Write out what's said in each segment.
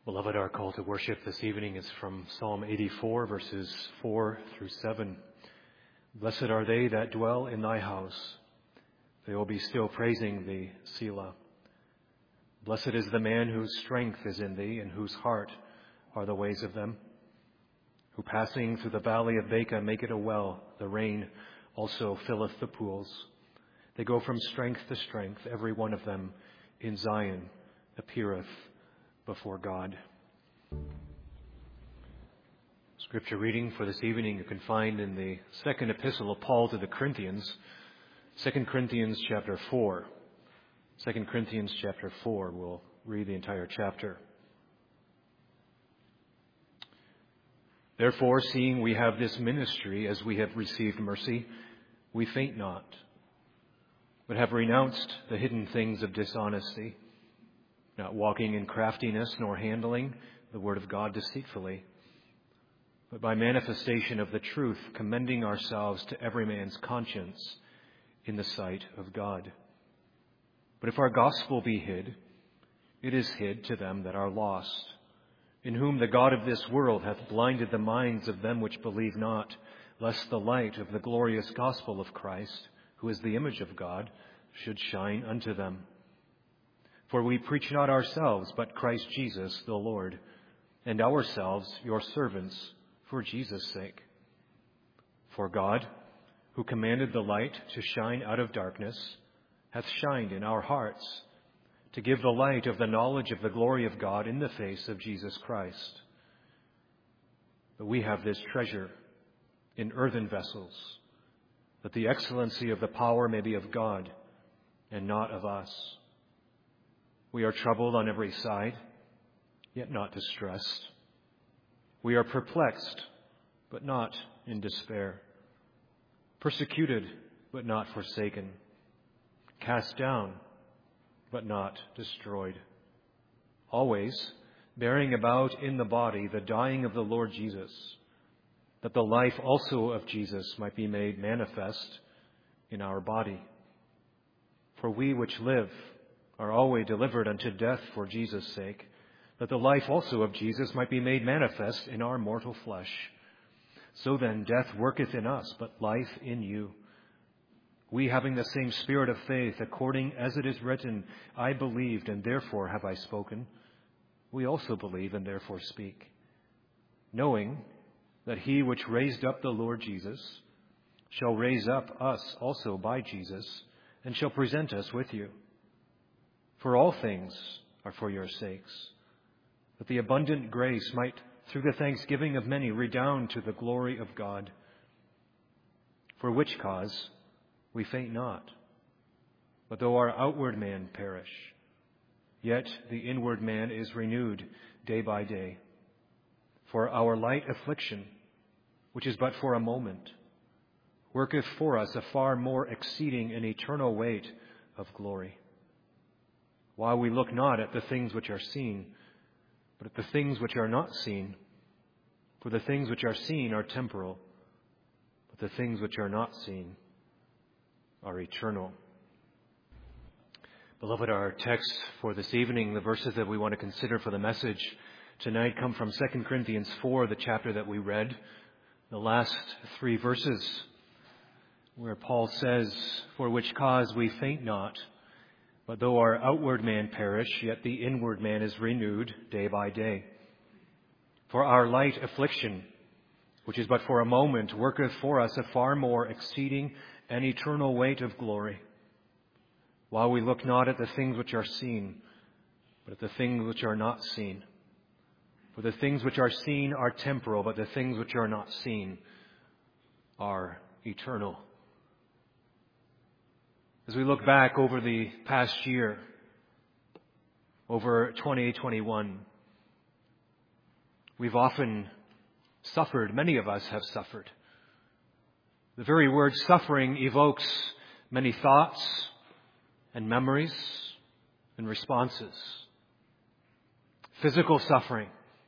Beloved, our call to worship this evening is from Psalm 84, verses 4 through 7. Blessed are they that dwell in thy house. They will be still praising thee, Selah. Blessed is the man whose strength is in thee, and whose heart are the ways of them. Who passing through the valley of Baca make it a well, the rain also filleth the pools. They go from strength to strength, every one of them in Zion appeareth before God. Scripture reading for this evening you can find in the second epistle of Paul to the Corinthians, 2 Corinthians chapter 4. 2 Corinthians chapter 4, we'll read the entire chapter. Therefore, seeing we have this ministry, as we have received mercy, we faint not, but have renounced the hidden things of dishonesty, not walking in craftiness, nor handling the word of God deceitfully, but by manifestation of the truth, commending ourselves to every man's conscience in the sight of God. But if our gospel be hid, it is hid to them that are lost, in whom the God of this world hath blinded the minds of them which believe not, lest the light of the glorious gospel of Christ, who is the image of God, should shine unto them. For we preach not ourselves, but Christ Jesus the Lord, and ourselves your servants for Jesus' sake. For God, who commanded the light to shine out of darkness, hath shined in our hearts, to give the light of the knowledge of the glory of God in the face of Jesus Christ. But we have this treasure in earthen vessels, that the excellency of the power may be of God and not of us. We are troubled on every side, yet not distressed. We are perplexed, but not in despair. Persecuted, but not forsaken. Cast down, but not destroyed. Always bearing about in the body the dying of the Lord Jesus, that the life also of Jesus might be made manifest in our body. For we which live are always delivered unto death for Jesus' sake, that the life also of Jesus might be made manifest in our mortal flesh. So then death worketh in us, but life in you. We, having the same spirit of faith, according as it is written, I believed, and therefore have I spoken. We also believe, and therefore speak, knowing that he which raised up the Lord Jesus shall raise up us also by Jesus, and shall present us with you. For all things are for your sakes, that the abundant grace might, through the thanksgiving of many, redound to the glory of God. For which cause we faint not, but though our outward man perish, yet the inward man is renewed day by day. For our light affliction, which is but for a moment, worketh for us a far more exceeding and eternal weight of glory. While we look not at the things which are seen, but at the things which are not seen. For the things which are seen are temporal, but the things which are not seen are eternal. Beloved, our text for this evening, the verses that we want to consider for the message tonight come from 2 Corinthians 4, the chapter that we read, the last 3 verses, where Paul says, For which cause we faint not, but though our outward man perish, yet the inward man is renewed day by day. For our light affliction, which is but for a moment, worketh for us a far more exceeding and eternal weight of glory. While we look not at the things which are seen, but at the things which are not seen. For the things which are seen are temporal, but the things which are not seen are eternal. As we look back over the past year, over 2021, we've often suffered. Many of us have suffered. The very word suffering evokes many thoughts and memories and responses. Physical suffering,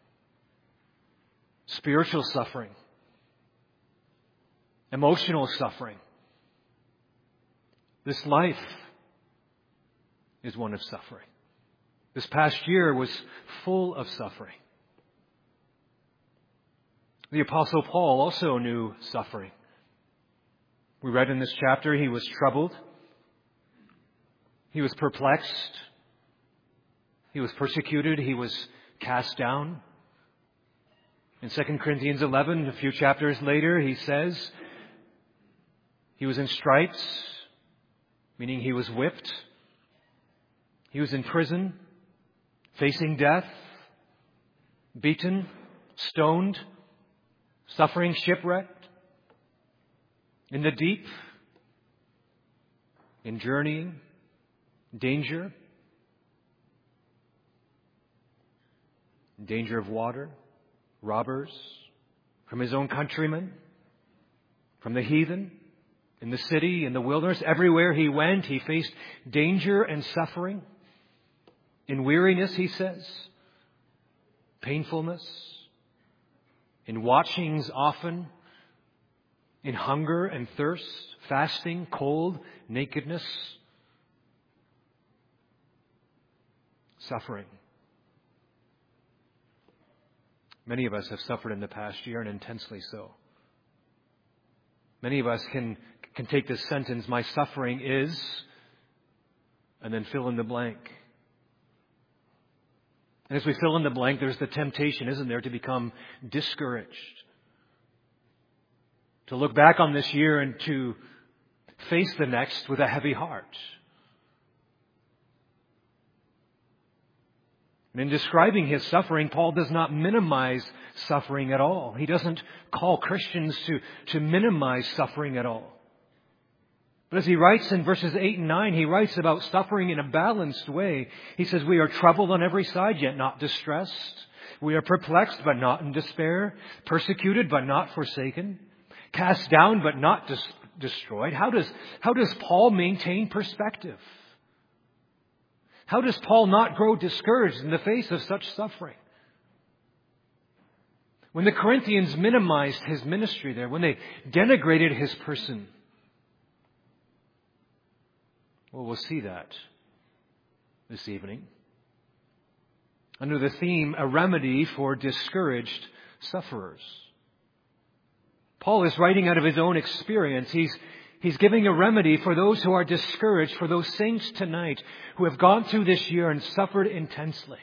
spiritual suffering, emotional suffering. This life is one of suffering. This past year was full of suffering. The Apostle Paul also knew suffering. We read in this chapter he was troubled. He was perplexed. He was persecuted. He was cast down. In 2 Corinthians 11, a few chapters later, he says he was in stripes, meaning he was whipped. He was in prison, facing death, beaten, stoned, suffering shipwrecked, in the deep, in journeying, danger of water, robbers, from his own countrymen, from the heathen, in the city, in the wilderness. Everywhere he went, he faced danger and suffering. In weariness, he says, painfulness, in watchings often, in hunger and thirst, fasting, cold, nakedness, suffering. Many of us have suffered in the past year, and intensely so. Many of us can take this sentence, my suffering is, and then fill in the blank. And as we fill in the blank, there's the temptation, isn't there, to become discouraged. To look back on this year and to face the next with a heavy heart. And in describing his suffering, Paul does not minimize suffering at all. He doesn't call Christians to minimize suffering at all. But as he writes in verses 8 and 9, he writes about suffering in a balanced way. He says, we are troubled on every side, yet not distressed. We are perplexed, but not in despair. Persecuted, but not forsaken. Cast down, but not destroyed. How does Paul maintain perspective? How does Paul not grow discouraged in the face of such suffering? When the Corinthians minimized his ministry there, when they denigrated his person, well, we'll see that this evening. Under the theme, a remedy for discouraged sufferers. Paul is writing out of his own experience. He's giving a remedy for those who are discouraged, for those saints tonight who have gone through this year and suffered intensely.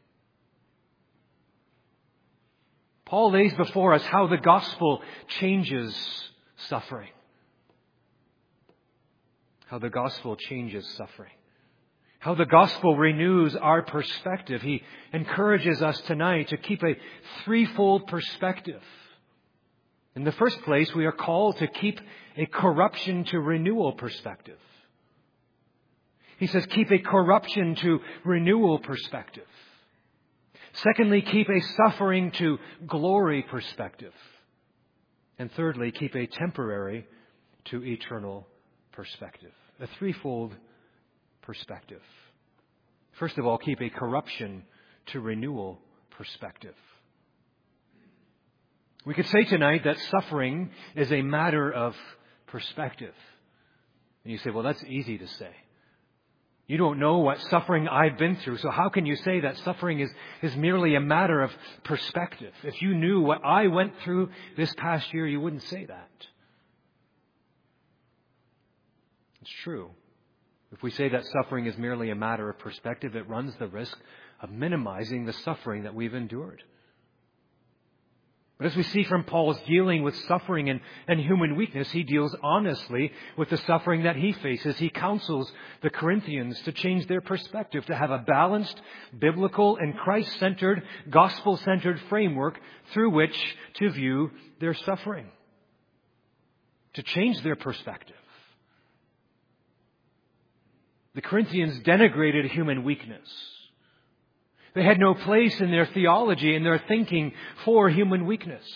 Paul lays before us how the gospel changes suffering. How the gospel changes suffering. How the gospel renews our perspective. He encourages us tonight to keep a threefold perspective. In the first place, we are called to keep a corruption to renewal perspective. He says, keep a corruption to renewal perspective. Secondly, keep a suffering to glory perspective. And thirdly, keep a temporary to eternal perspective. A threefold perspective. First of all, keep a corruption to renewal perspective. We could say tonight that suffering is a matter of perspective. And you say, well, that's easy to say. You don't know what suffering I've been through, so how can you say that suffering is merely a matter of perspective? If you knew what I went through this past year, you wouldn't say that. It's true. If we say that suffering is merely a matter of perspective, it runs the risk of minimizing the suffering that we've endured. But as we see from Paul's dealing with suffering and human weakness, he deals honestly with the suffering that he faces. He counsels the Corinthians to change their perspective, to have a balanced, biblical, and Christ-centered, gospel-centered framework through which to view their suffering. To change their perspective. The Corinthians denigrated human weakness. They had no place in their theology and their thinking for human weakness.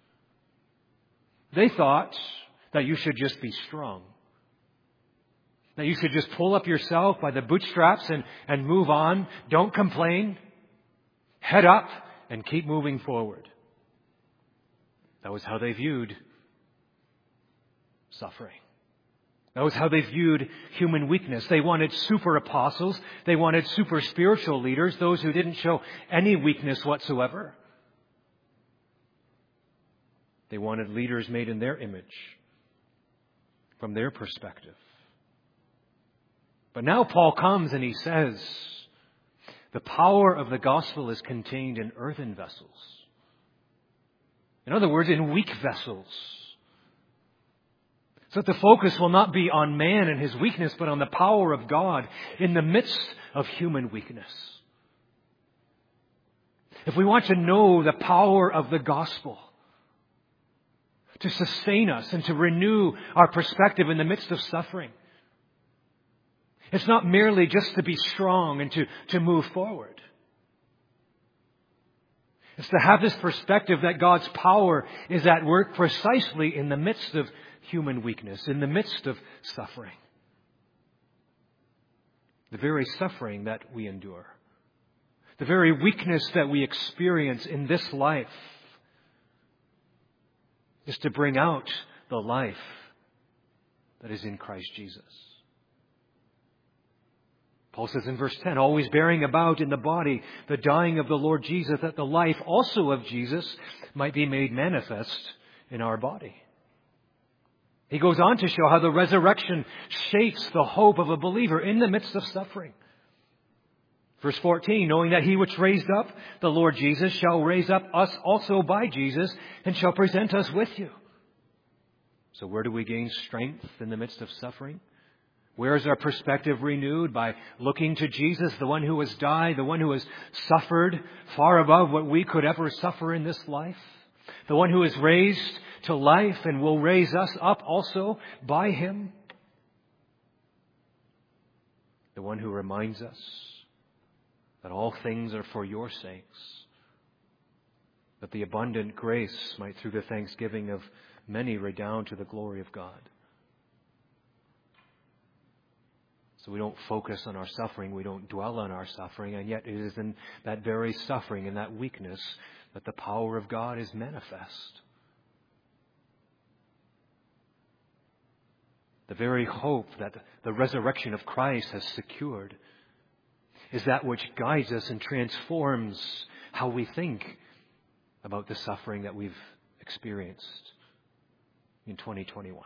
They thought that you should just be strong. That you should just pull up yourself by the bootstraps and move on. Don't complain. Head up and keep moving forward. That was how they viewed suffering. That was how they viewed human weakness. They wanted super apostles. They wanted super spiritual leaders, those who didn't show any weakness whatsoever. They wanted leaders made in their image, from their perspective. But now Paul comes and he says, the power of the gospel is contained in earthen vessels. In other words, in weak vessels. So that the focus will not be on man and his weakness, but on the power of God in the midst of human weakness. If we want to know the power of the gospel to sustain us and to renew our perspective in the midst of suffering, it's not merely just to be strong and to move forward. It's to have this perspective that God's power is at work precisely in the midst of human weakness, in the midst of suffering. The very suffering that we endure, the very weakness that we experience in this life, is to bring out the life that is in Christ Jesus. Paul says in verse 10, always bearing about in the body the dying of the Lord Jesus, that the life also of Jesus might be made manifest in our body. He goes on to show how the resurrection shapes the hope of a believer in the midst of suffering. Verse 14, knowing that he which raised up the Lord Jesus shall raise up us also by Jesus and shall present us with you. So where do we gain strength in the midst of suffering? Where is our perspective renewed? By looking to Jesus, the one who has died, the one who has suffered far above what we could ever suffer in this life. The one who is raised to life and will raise us up also by Him. The one who reminds us that all things are for your sakes, that the abundant grace might through the thanksgiving of many redound to the glory of God. So we don't focus on our suffering, we don't dwell on our suffering, and yet it is in that very suffering and that weakness that the power of God is manifest. The very hope that the resurrection of Christ has secured is that which guides us and transforms how we think about the suffering that we've experienced in 2021.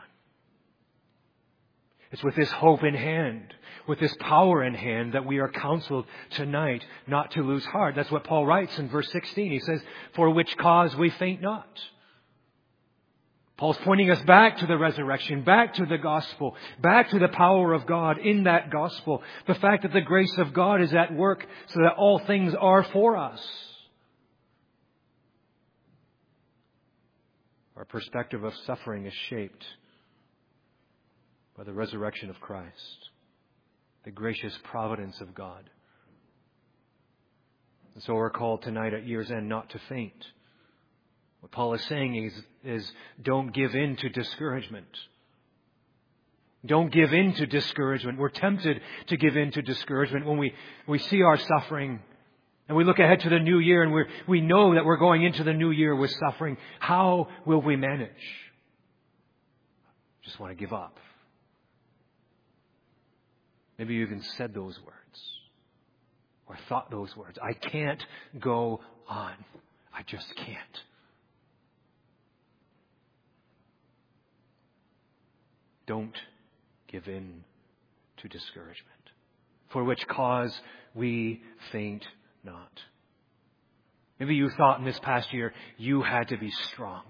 It's with this hope in hand, with this power in hand, that we are counseled tonight not to lose heart. That's what Paul writes in verse 16. He says, for which cause we faint not. Paul's pointing us back to the resurrection, back to the gospel, back to the power of God in that gospel. The fact that the grace of God is at work so that all things are for us. Our perspective of suffering is shaped by the resurrection of Christ, the gracious providence of God. And so we're called tonight at year's end not to faint. What Paul is saying is don't give in to discouragement. Don't give in to discouragement. We're tempted to give in to discouragement when we see our suffering and we look ahead to the new year and we know that we're going into the new year with suffering. How will we manage? Just want to give up. Maybe you even said those words or thought those words. I can't go on. I just can't. Don't give in to discouragement, for which cause we faint not. Maybe you thought in this past year you had to be strong.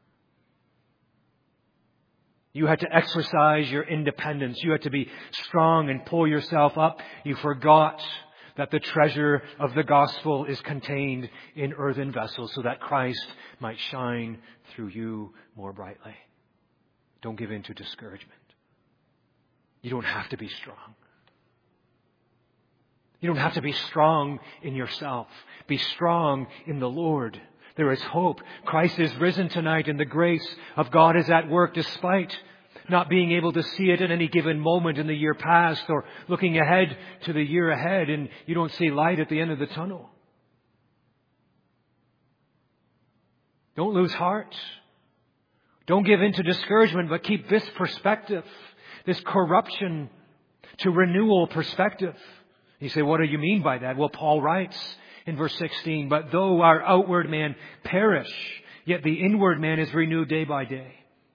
You had to exercise your independence. You had to be strong and pull yourself up. You forgot that the treasure of the gospel is contained in earthen vessels so that Christ might shine through you more brightly. Don't give in to discouragement. You don't have to be strong. You don't have to be strong in yourself. Be strong in the Lord. There is hope. Christ is risen tonight and the grace of God is at work despite not being able to see it at any given moment in the year past or looking ahead to the year ahead and you don't see light at the end of the tunnel. Don't lose heart. Don't give in to discouragement, but keep this perspective this corruption to renewal perspective. You say, what do you mean by that? Well, Paul writes in verse 16, but though our outward man perish, yet the inward man is renewed day by day.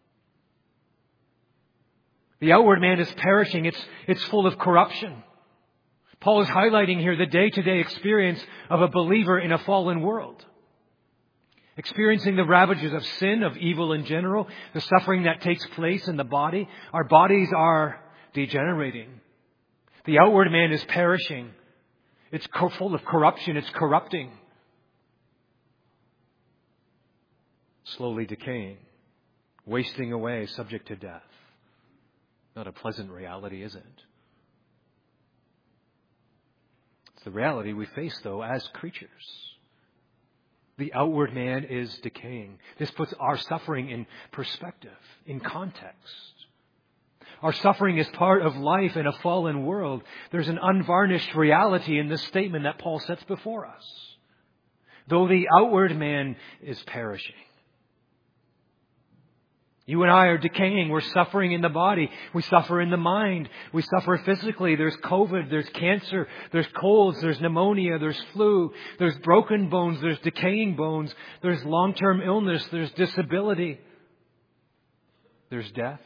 The outward man is perishing. It's full of corruption. Paul is highlighting here the day-to-day experience of a believer in a fallen world. Experiencing the ravages of sin, of evil in general, the suffering that takes place in the body. Our bodies are degenerating. The outward man is perishing. It's full of corruption. It's corrupting. Slowly decaying. Wasting away, subject to death. Not a pleasant reality, is it? It's the reality we face, though, as creatures. The outward man is decaying. This puts our suffering in perspective, in context. Our suffering is part of life in a fallen world. There's an unvarnished reality in this statement that Paul sets before us. Though the outward man is perishing. You and I are decaying. We're suffering in the body. We suffer in the mind. We suffer physically. There's COVID. There's cancer. There's colds. There's pneumonia. There's flu. There's broken bones. There's decaying bones. There's long-term illness. There's disability. There's death.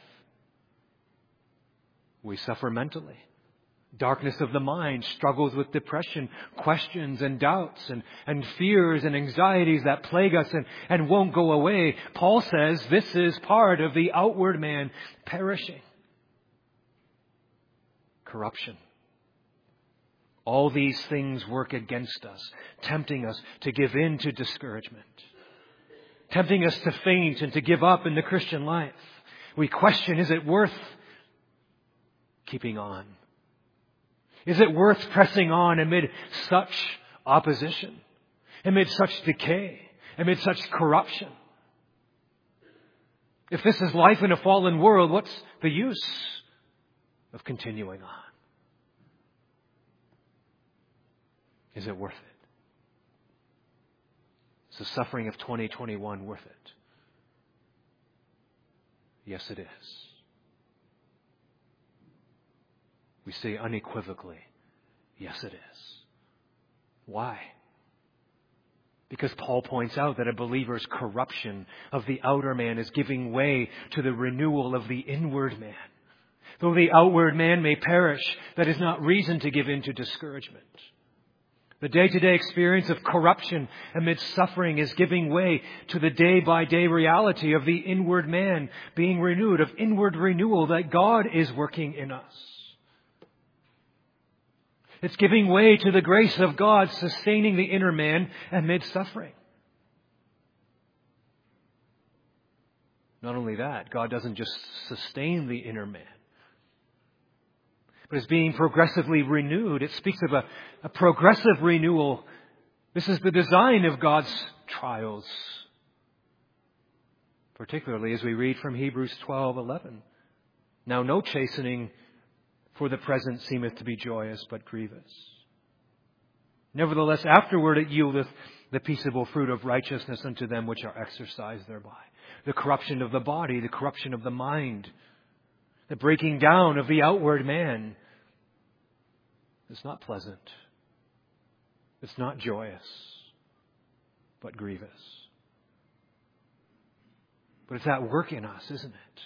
We suffer mentally. Darkness of the mind, struggles with depression, questions and doubts and fears and anxieties that plague us and won't go away. Paul says this is part of the outward man perishing. Corruption. All these things work against us, tempting us to give in to discouragement, tempting us to faint and to give up in the Christian life. We question, is it worth keeping on? Is it worth pressing on amid such opposition, amid such decay, amid such corruption? If this is life in a fallen world, what's the use of continuing on? Is it worth it? Is the suffering of 2021 worth it? Yes, it is. We say unequivocally, yes, it is. Why? Because Paul points out that a believer's corruption of the outer man is giving way to the renewal of the inward man. Though the outward man may perish, that is not reason to give in to discouragement. The day-to-day experience of corruption amid suffering is giving way to the day-by-day reality of the inward man being renewed, of inward renewal that God is working in us. It's giving way to the grace of God sustaining the inner man amid suffering. Not only that, God doesn't just sustain the inner man, but is being progressively renewed. It speaks of a progressive renewal. This is the design of God's trials, particularly as we read from Hebrews 12:11. Now no chastening for the present seemeth to be joyous, but grievous. Nevertheless, afterward it yieldeth the peaceable fruit of righteousness unto them which are exercised thereby. The corruption of the body, the corruption of the mind, the breaking down of the outward man is not pleasant. It's not joyous, but grievous. But it's at work in us, isn't it?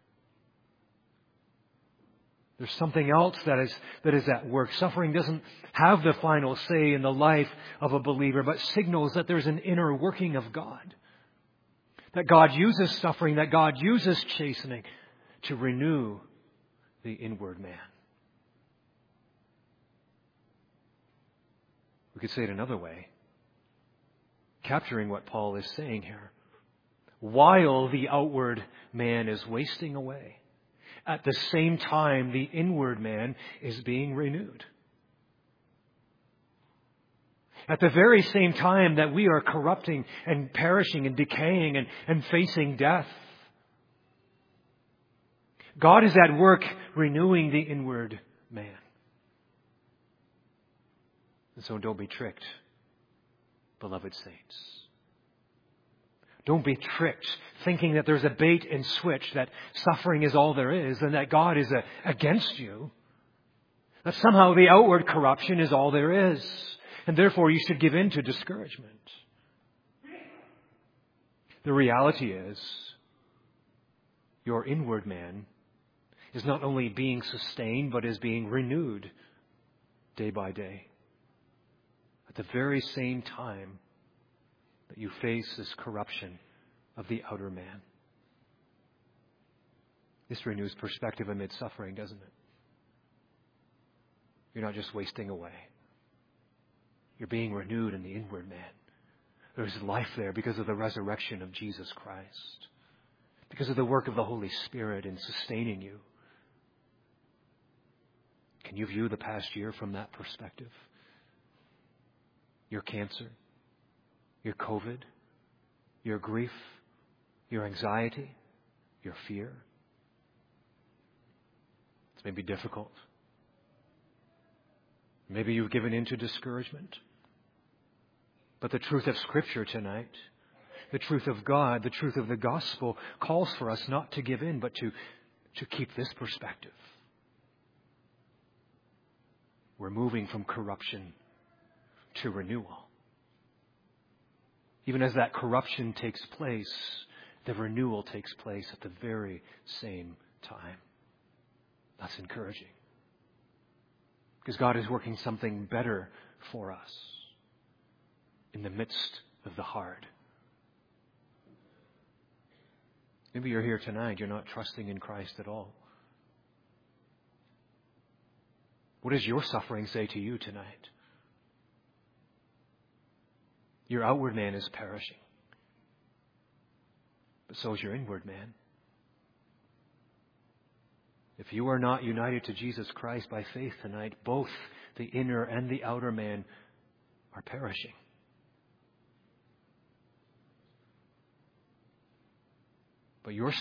There's something else that is at work. Suffering doesn't have the final say in the life of a believer, but signals that there's an inner working of God. That God uses suffering, that God uses chastening to renew the inward man. We could say it another way, capturing what Paul is saying here. While the outward man is wasting away, at the same time, the inward man is being renewed. At the very same time that we are corrupting and perishing and decaying and facing death, God is at work renewing the inward man. And so don't be tricked, beloved saints. Don't be tricked thinking that there's a bait and switch, that suffering is all there is, and that God is against you. That somehow the outward corruption is all there is, and therefore you should give in to discouragement. The reality is, your inward man is not only being sustained, but is being renewed day by day. At the very same time that you face this corruption of the outer man. This renews perspective amid suffering, doesn't it? You're not just wasting away. You're being renewed in the inward man. There's life there because of the resurrection of Jesus Christ. Because of the work of the Holy Spirit in sustaining you. Can you view the past year from that perspective? Your cancer, your COVID, your grief, your anxiety, your fear. It's maybe difficult. Maybe you've given in to discouragement. But the truth of Scripture tonight, the truth of God, the truth of the gospel calls for us not to give in, but to keep this perspective. We're moving from corruption to renewal. Even as that corruption takes place, the renewal takes place at the very same time. That's encouraging. Because God is working something better for us in the midst of the hard. Maybe you're here tonight, you're not trusting in Christ at all. What does your suffering say to you tonight? Your outward man is perishing, but so is your inward man. If you are not united to Jesus Christ by faith tonight, both the inner and the outer man are perishing. But your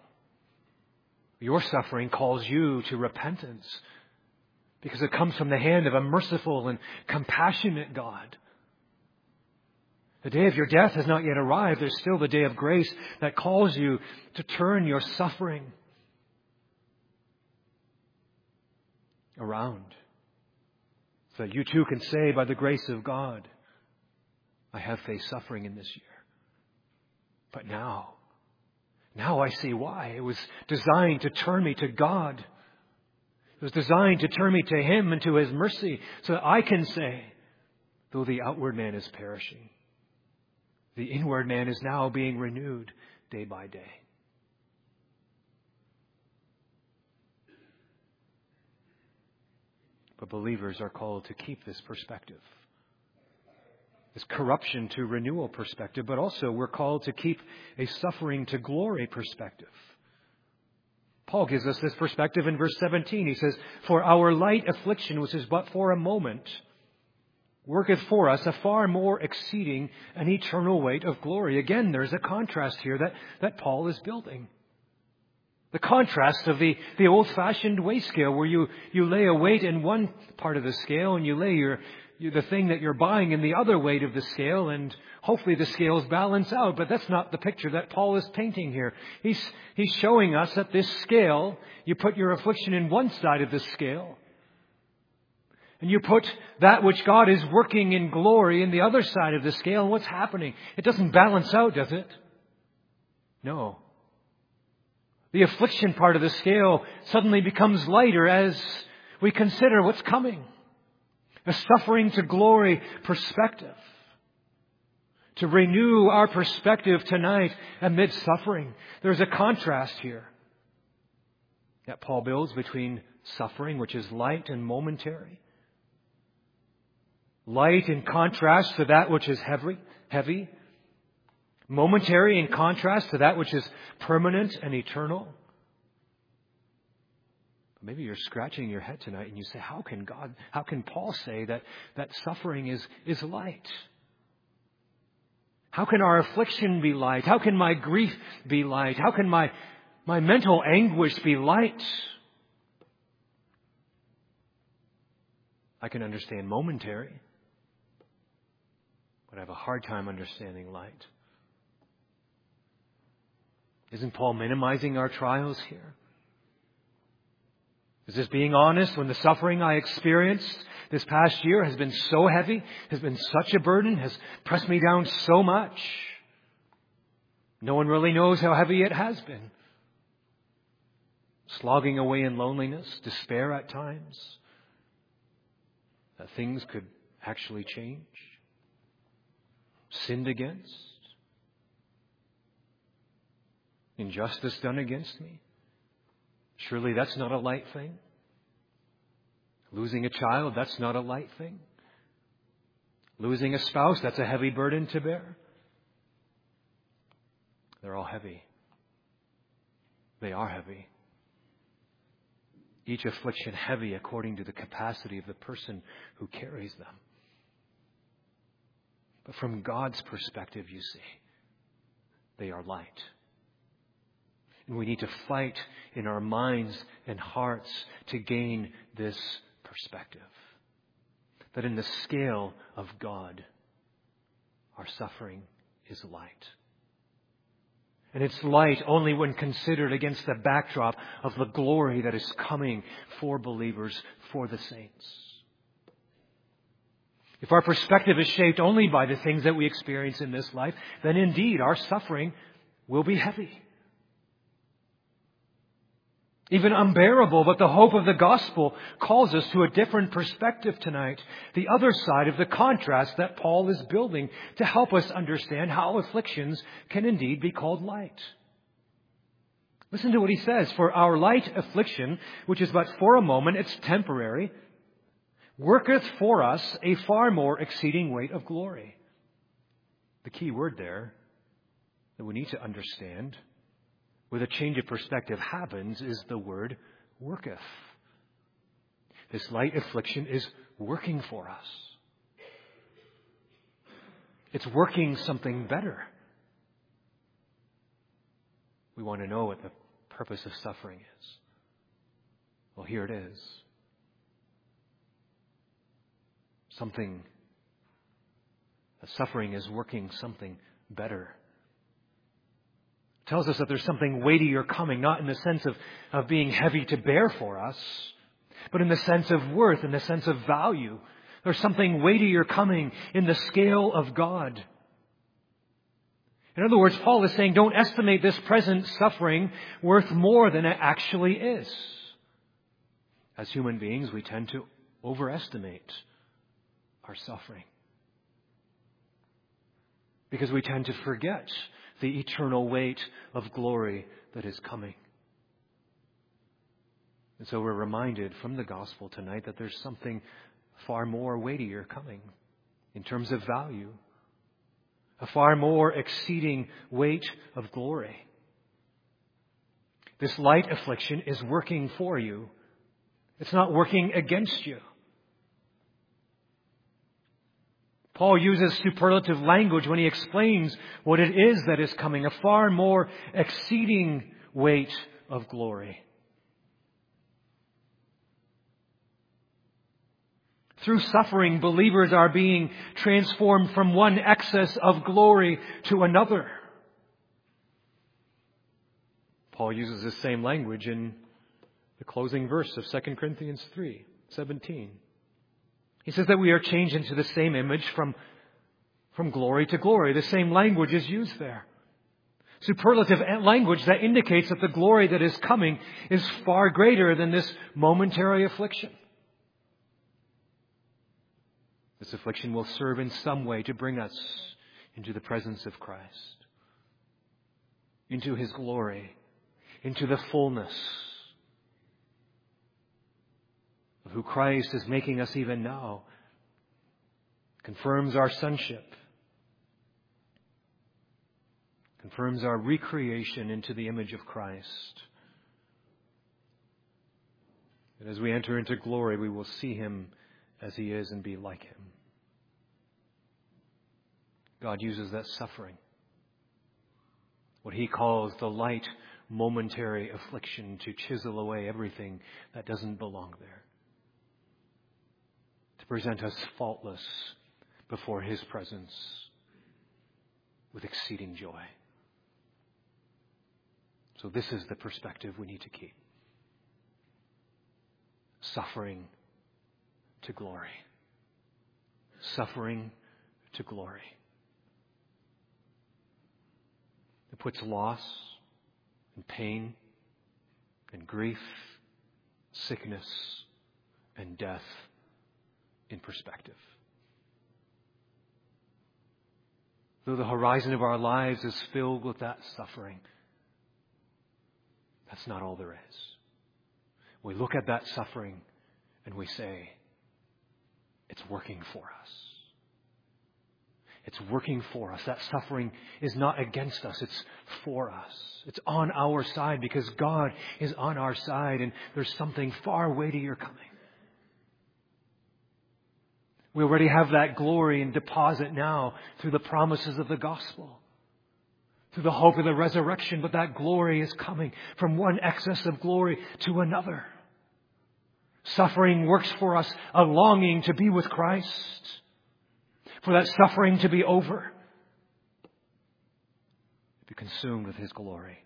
suffering calls you to repentance because it comes from the hand of a merciful and compassionate God. The day of your death has not yet arrived. There's still the day of grace that calls you to turn your suffering around so that you too can say, by the grace of God, I have faced suffering in this year. But now I see why. It was designed to turn me to God. It was designed to turn me to Him and to His mercy so that I can say, though the outward man is perishing, the inward man is now being renewed day by day. But believers are called to keep this perspective. This corruption to renewal perspective, but also we're called to keep a suffering to glory perspective. Paul gives us this perspective in verse 17. He says, "For our light affliction, which is but for a moment, worketh for us a far more exceeding and eternal weight of glory." Again, there's a contrast here that Paul is building. The contrast of the old-fashioned weigh scale, where you lay a weight in one part of the scale and you lay the thing that you're buying in the other weight of the scale, and hopefully the scales balance out. But that's not the picture that Paul is painting here. He's showing us that this scale, you put your affliction in one side of the scale, and you put that which God is working in glory in the other side of the scale, and what's happening? It doesn't balance out, does it? No. The affliction part of the scale suddenly becomes lighter as we consider what's coming. A suffering to glory perspective. To renew our perspective tonight amid suffering. There's a contrast here that Paul builds between suffering, which is light and momentary. Light in contrast to that which is heavy. Momentary in contrast to that which is permanent and eternal. Maybe you're scratching your head tonight and you say, how can Paul say that suffering is light? How can our affliction be light? How can my grief be light? How can my mental anguish be light? I can understand momentary, but I have a hard time understanding light. Isn't Paul minimizing our trials here? Is this being honest when the suffering I experienced this past year has been so heavy, has been such a burden, has pressed me down so much? No one really knows how heavy it has been. Slogging away in loneliness, despair at times, that things could actually change, sinned against, injustice done against me. Surely that's not a light thing. Losing a child, that's not a light thing. Losing a spouse, that's a heavy burden to bear. They're all heavy. They are heavy. Each affliction heavy according to the capacity of the person who carries them. But from God's perspective, you see, they are light. And we need to fight in our minds and hearts to gain this perspective. That in the scale of God, our suffering is light. And it's light only when considered against the backdrop of the glory that is coming for believers, for the saints. If our perspective is shaped only by the things that we experience in this life, then indeed our suffering will be heavy. Even unbearable, but the hope of the gospel calls us to a different perspective tonight. The other side of the contrast that Paul is building to help us understand how afflictions can indeed be called light. Listen to what he says. For our light affliction, which is but for a moment, it's temporary, worketh for us a far more exceeding weight of glory. The key word there that we need to understand where the change of perspective happens is the word worketh. This light affliction is working for us. It's working something better. We want to know what the purpose of suffering is. Well, here it is. Suffering is working something better. Tells us that there's something weightier coming, not in the sense of being heavy to bear for us, but in the sense of worth, in the sense of value. There's something weightier coming in the scale of God. In other words, Paul is saying, don't estimate this present suffering worth more than it actually is. As human beings, we tend to overestimate our suffering, because we tend to forget the eternal weight of glory that is coming. And so we're reminded from the gospel tonight that there's something far more weightier coming in terms of value, a far more exceeding weight of glory. This light affliction is working for you. It's not working against you. Paul uses superlative language when he explains what it is that is coming, a far more exceeding weight of glory. Through suffering, believers are being transformed from one excess of glory to another. Paul uses the same language in the closing verse of 2 Corinthians 3:17. He says that we are changed into the same image from glory to glory. The same language is used there. Superlative language that indicates that the glory that is coming is far greater than this momentary affliction. This affliction will serve in some way to bring us into the presence of Christ, into His glory, into the fullness of who Christ is making us even now. Confirms our sonship. Confirms our recreation into the image of Christ. And as we enter into glory, we will see Him as He is and be like Him. God uses that suffering, what He calls the light momentary affliction, to chisel away everything that doesn't belong there, to present us faultless before His presence with exceeding joy. So this is the perspective we need to keep. Suffering to glory. Suffering to glory. It puts loss and pain and grief, sickness and death in perspective. Though the horizon of our lives is filled with that suffering, that's not all there is. We look at that suffering and we say, it's working for us. It's working for us. That suffering is not against us. It's for us. It's on our side because God is on our side and there's something far weightier coming. We already have that glory and deposit now through the promises of the gospel, through the hope of the resurrection, but that glory is coming from one excess of glory to another. Suffering works for us a longing to be with Christ, for that suffering to be over, to be consumed with His glory.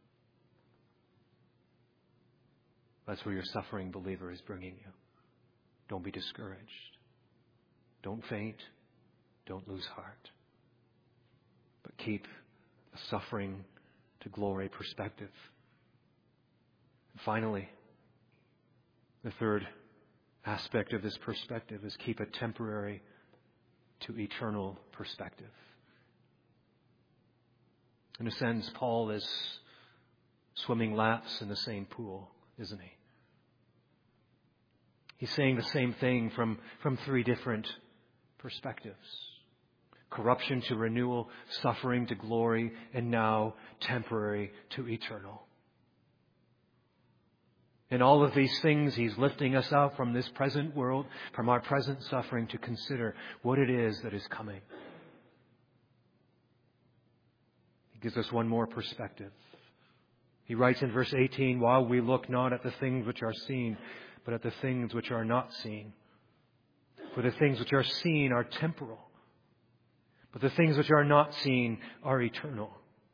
That's where your suffering, believer, is bringing you. Don't be discouraged. Don't faint. Don't lose heart. But keep a suffering to glory perspective. And finally, the third aspect of this perspective is keep a temporary to eternal perspective. In a sense, Paul is swimming laps in the same pool, isn't he? He's saying the same thing from three different perspectives. Corruption to renewal, suffering to glory, and now temporary to eternal. In all of these things, He's lifting us out from this present world, from our present suffering, to consider what it is that is coming. He gives us one more perspective. He writes in verse 18, while we look not at the things which are seen, but at the things which are not seen. For the things which are seen are temporal, but the things which are not seen are eternal.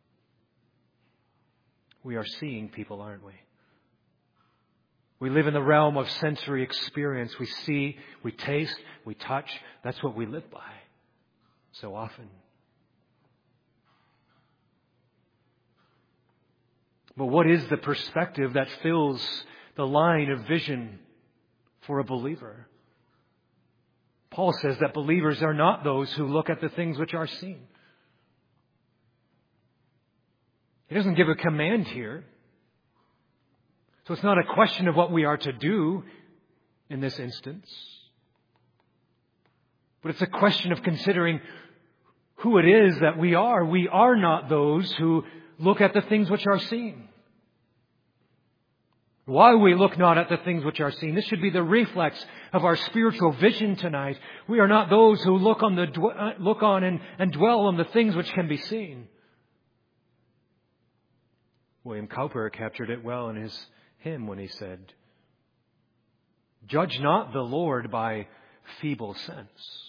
We are seeing people, aren't we? We live in the realm of sensory experience. We see, we taste, we touch. That's what we live by so often. But what is the perspective that fills the line of vision for a believer? Paul says that believers are not those who look at the things which are seen. He doesn't give a command here. So it's not a question of what we are to do in this instance. But it's a question of considering who it is that we are. We are not those who look at the things which are seen. Why we look not at the things which are seen. This should be the reflex of our spiritual vision tonight. We are not those who look on and dwell on the things which can be seen. William Cowper captured it well in his hymn when he said, "Judge not the Lord by feeble sense."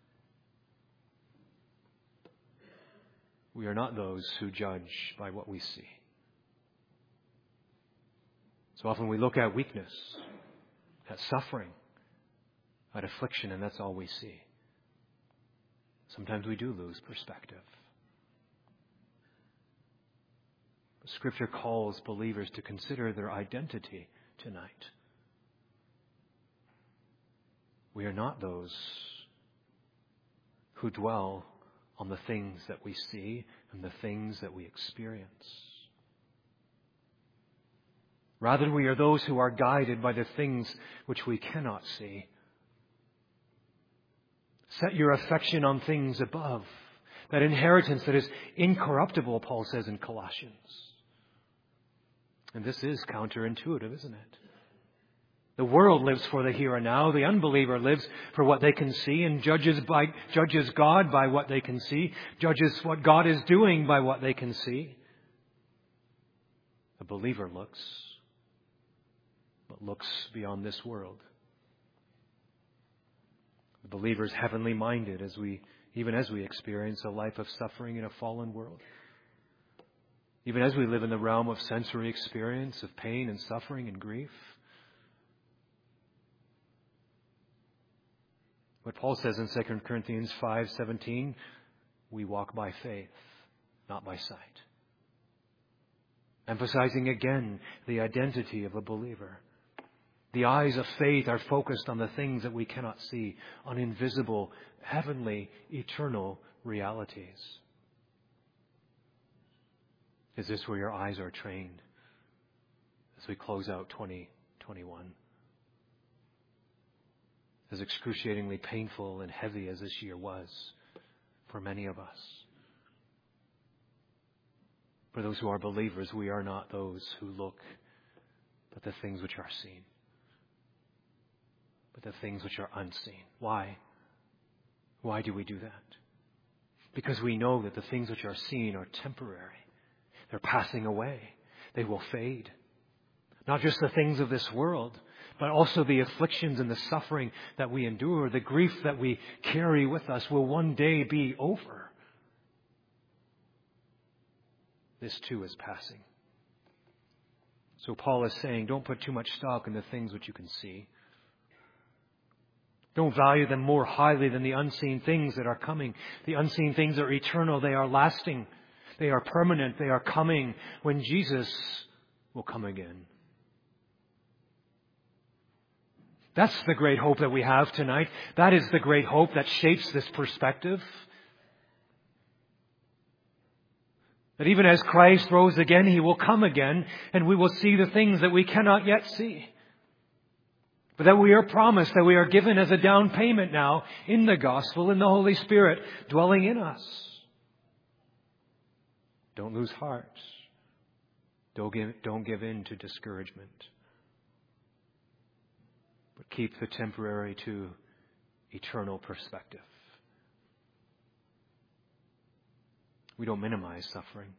We are not those who judge by what we see. So often we look at weakness, at suffering, at affliction, and that's all we see. Sometimes we do lose perspective. Scripture calls believers to consider their identity tonight. We are not those who dwell on the things that we see and the things that we experience. Rather, we are those who are guided by the things which we cannot see. Set your affection on things above. That inheritance that is incorruptible, Paul says in Colossians. And this is counterintuitive, isn't it? The world lives for the here and now. The unbeliever lives for what they can see and judges God by what they can see, judges what God is doing by what they can see. The believer looks beyond this world. The believer is heavenly minded even as we experience a life of suffering in a fallen world. Even as we live in the realm of sensory experience, of pain and suffering and grief. What Paul says in 2 Corinthians 5:17, we walk by faith, not by sight. Emphasizing again the identity of a believer. The eyes of faith are focused on the things that we cannot see, on invisible, heavenly, eternal realities. Is this where your eyes are trained as we close out 2021? As excruciatingly painful and heavy as this year was for many of us. For those who are believers, we are not those who look at the things which are seen, but the things which are unseen. Why? Why do we do that? Because we know that the things which are seen are temporary. They're passing away. They will fade. Not just the things of this world, but also the afflictions and the suffering that we endure, the grief that we carry with us will one day be over. This too is passing. So Paul is saying, don't put too much stock in the things which you can see. Don't value them more highly than the unseen things that are coming. The unseen things are eternal. They are lasting. They are permanent. They are coming when Jesus will come again. That's the great hope that we have tonight. That is the great hope that shapes this perspective. That even as Christ rose again, He will come again, and we will see the things that we cannot yet see. But that we are promised, that we are given as a down payment now in the gospel, in the Holy Spirit dwelling in us. Don't lose heart. Don't give in to discouragement. But keep the temporary to eternal perspective. We don't minimize suffering,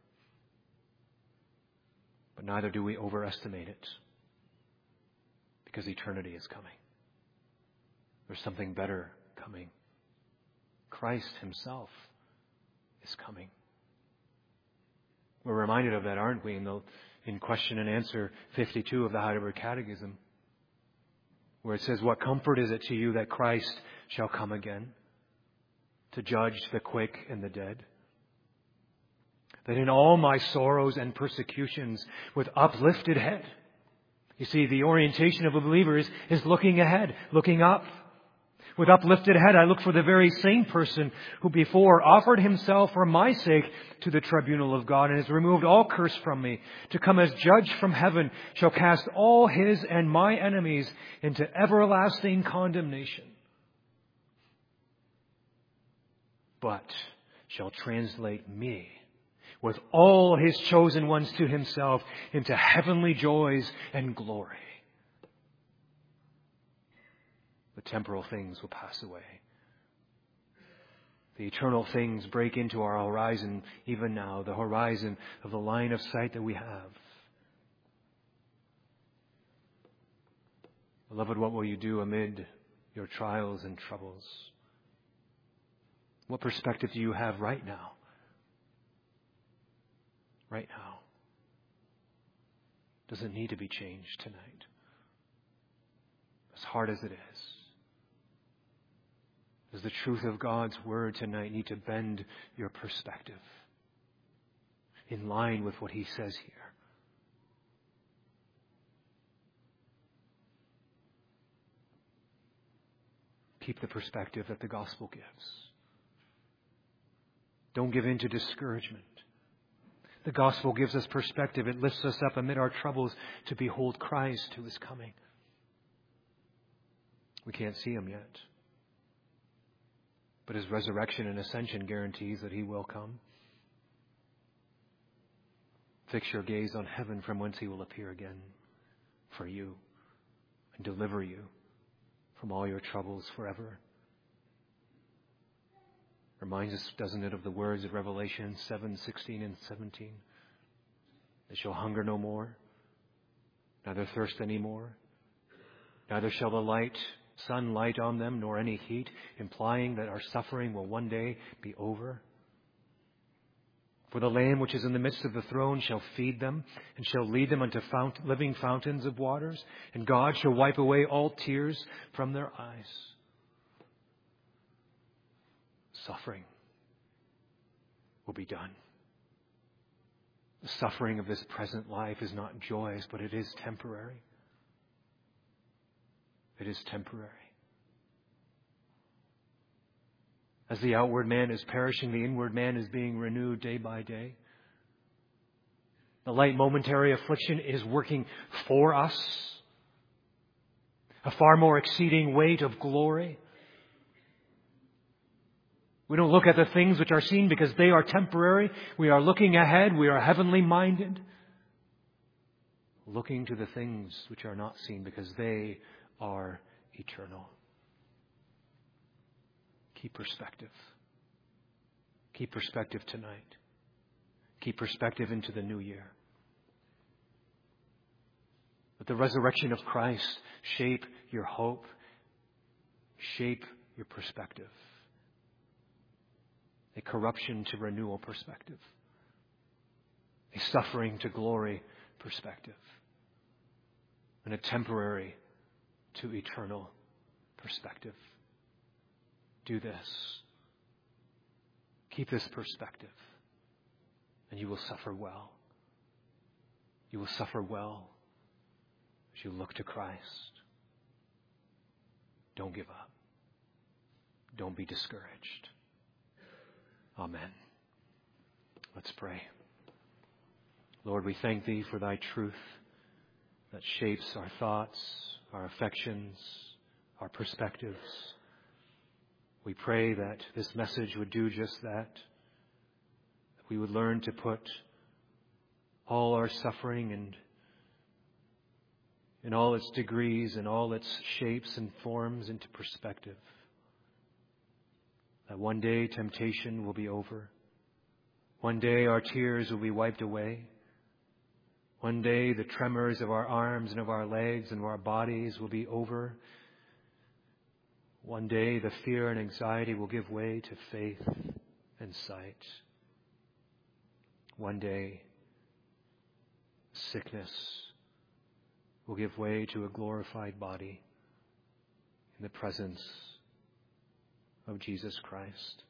but neither do we overestimate it, because eternity is coming. There's something better coming. Christ Himself is coming. We're reminded of that, aren't we, in question and answer 52 of the Heidelberg Catechism, where it says, what comfort is it to you that Christ shall come again to judge the quick and the dead? That in all my sorrows and persecutions with uplifted head. You see, the orientation of a believer is looking ahead, looking up. With uplifted head, I look for the very same person who before offered Himself for my sake to the tribunal of God and has removed all curse from me, to come as judge from heaven, shall cast all His and my enemies into everlasting condemnation. But shall translate me with all His chosen ones to Himself into heavenly joys and glory. The temporal things will pass away. The eternal things break into our horizon even now, the horizon of the line of sight that we have. Beloved, what will you do amid your trials and troubles? What perspective do you have right now? Right now. Does it need to be changed tonight? As hard as it is. Does the truth of God's Word tonight need to bend your perspective in line with what He says here? Keep the perspective that the gospel gives. Don't give in to discouragement. The gospel gives us perspective. It lifts us up amid our troubles to behold Christ who is coming. We can't see Him yet. But His resurrection and ascension guarantees that He will come. Fix your gaze on heaven, from whence He will appear again for you and deliver you from all your troubles forever. Reminds us, doesn't it, of the words of Revelation 7:16 and 17. They shall hunger no more, neither thirst any more, neither shall the sun light on them, nor any heat, implying that our suffering will one day be over. For the Lamb which is in the midst of the throne shall feed them, and shall lead them unto living fountains of waters, and God shall wipe away all tears from their eyes. Suffering will be done. The suffering of this present life is not joyous, but it is temporary. It is temporary. As the outward man is perishing, the inward man is being renewed day by day. The light momentary affliction is working for us. A far more exceeding weight of glory. We don't look at the things which are seen because they are temporary. We are looking ahead. We are heavenly minded. Looking to the things which are not seen because they are eternal. Keep perspective. Keep perspective tonight. Keep perspective into the new year. Let the resurrection of Christ shape your hope, shape your perspective. A corruption to renewal perspective. A suffering to glory perspective. And a temporary to eternal perspective. Do this. Keep this perspective, and you will suffer well. You will suffer well as you look to Christ. Don't give up. Don't be discouraged. Amen. Let's pray. Lord, we thank Thee for Thy truth that shapes our thoughts, our affections, our perspectives. We pray that this message would do just that we would learn to put all our suffering and in all its degrees and all its shapes and forms into perspective. That one day temptation will be over. One day our tears will be wiped away. One day the tremors of our arms and of our legs and of our bodies will be over. One day the fear and anxiety will give way to faith and sight. One day sickness will give way to a glorified body in the presence of Jesus Christ.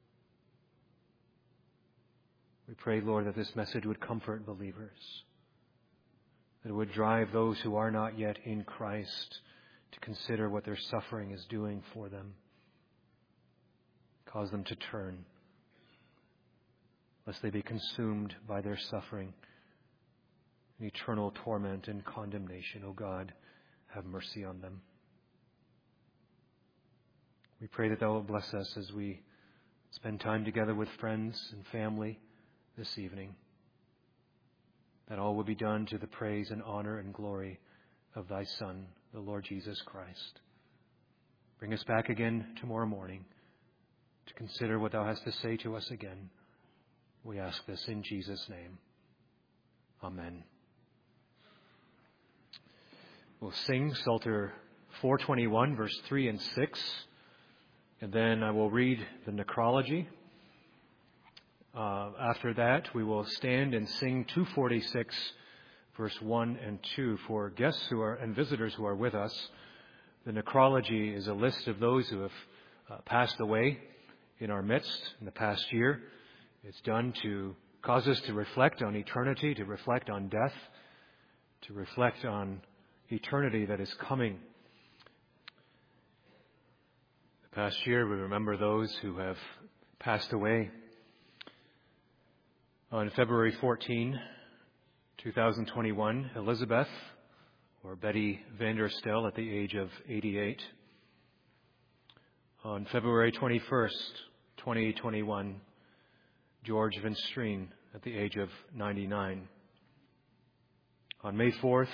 We pray, Lord, that this message would comfort believers, that it would drive those who are not yet in Christ to consider what their suffering is doing for them. Cause them to turn, lest they be consumed by their suffering in eternal torment and condemnation. O God, have mercy on them. We pray that Thou will bless us as we spend time together with friends and family this evening, that all will be done to the praise and honor and glory of Thy Son, the Lord Jesus Christ. Bring us back again tomorrow morning to consider what Thou hast to say to us again. We ask this in Jesus' name. Amen. We'll sing Psalter 421, verse 3 and 6, and then I will read the necrology. After that, we will stand and sing 246, verse 1 and 2. For guests and visitors who are with us, the necrology is a list of those who have passed away in our midst in the past year. It's done to cause us to reflect on eternity, to reflect on death, to reflect on eternity that is coming. The past year, we remember those who have passed away. On February 14, 2021, Elizabeth, or Betty Vanderstel, at the age of 88. On February 21st, 2021, George Vinstreen, at the age of 99. On May 4th,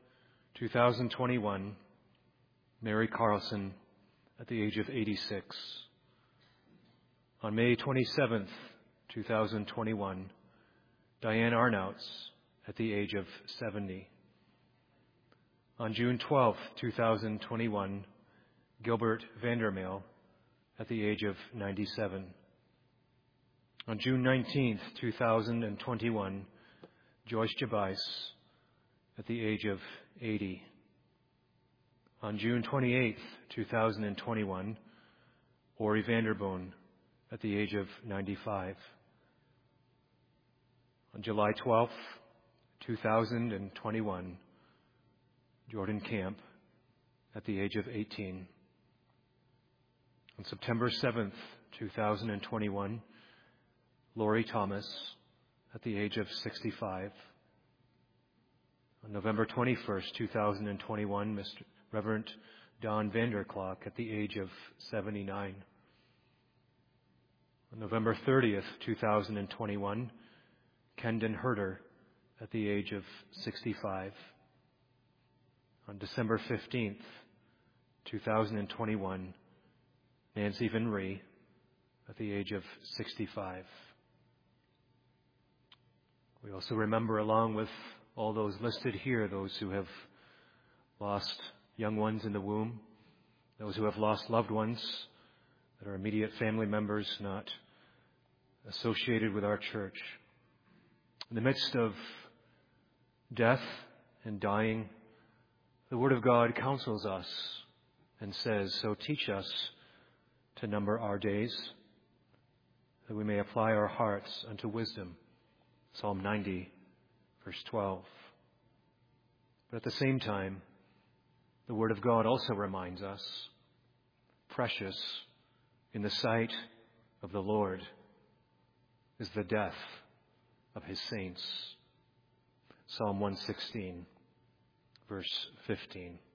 2021, Mary Carlson, at the age of 86. On May 27th, 2021, Diane Arnouts, at the age of 70. On June 12th, 2021, Gilbert Vandermeer, at the age of 97. On June 19th, 2021, Joyce Jabais at the age of 80. On June 28th, 2021, Ori Vanderboon at the age of 95. On July 12th, 2021, Jordan Camp at the age of 18. On September 7th, 2021, Lori Thomas at the age of 65. On November 21st, 2021, Reverend Don Vanderklok at the age of 79. On November 30th, 2021, Kendon Herder at the age of 65. On December 15th, 2021, Nancy Vinry at the age of 65. We also remember, along with all those listed here, those who have lost young ones in the womb, those who have lost loved ones that are immediate family members not associated with our church. In the midst of death and dying, the Word of God counsels us and says, "So teach us to number our days, that we may apply our hearts unto wisdom." Psalm 90, verse 12. But at the same time, the Word of God also reminds us, precious in the sight of the Lord is the death of his saints. Psalm 116, verse 15.